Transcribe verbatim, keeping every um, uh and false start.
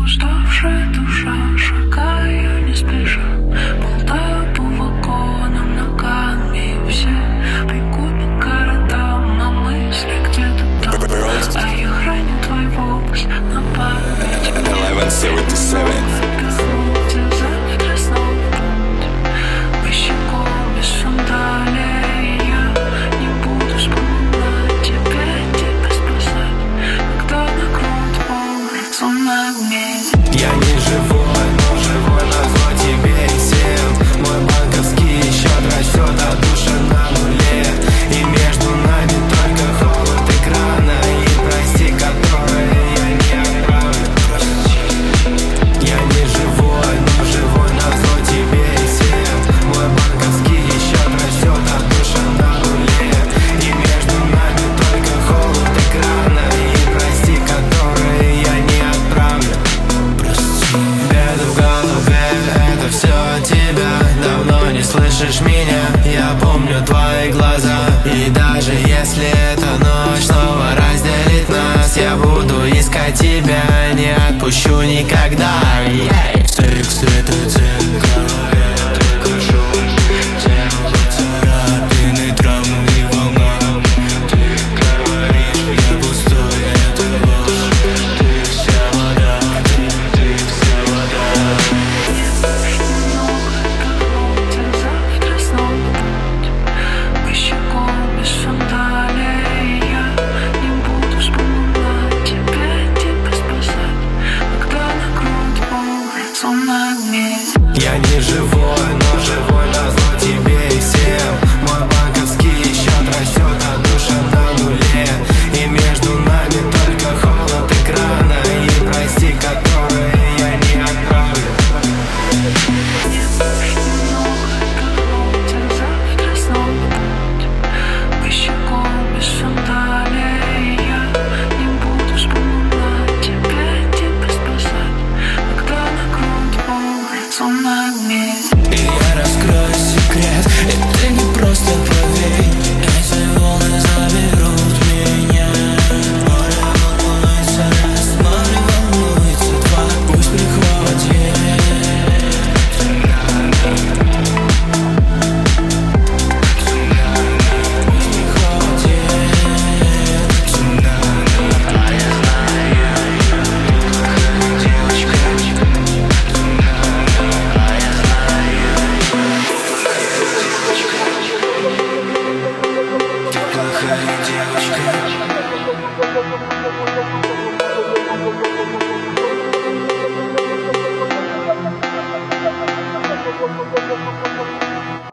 Уставшая душа, шагаю не спеша, болтаю по вагонам ногами. Все бегут по городам, а мысли где-то там. А я храню твой голос на память. eleven seventy-seven. Завтра снова путь босиком без сандалий. Я не буду вспоминать тебя, тебя спасать, когда накроет улицу магнит. Я не живой, но живой назло тебе и всем. Мой банковский счет растет, а душа на нуле. И между нами только холод экрана и прости, которые я не отправлю. Я не живой, но живой назло тебе и всем. Мой банковский счет растет, а душа на нуле. И между нами только холод экрана и прости, которые я не отправлю. Где-то в голове это все от тебя. Давно не слышишь меня, я помню твои глаза. И даже если эта ночь снова разделит нас, я буду искать тебя, не отпущу никогда.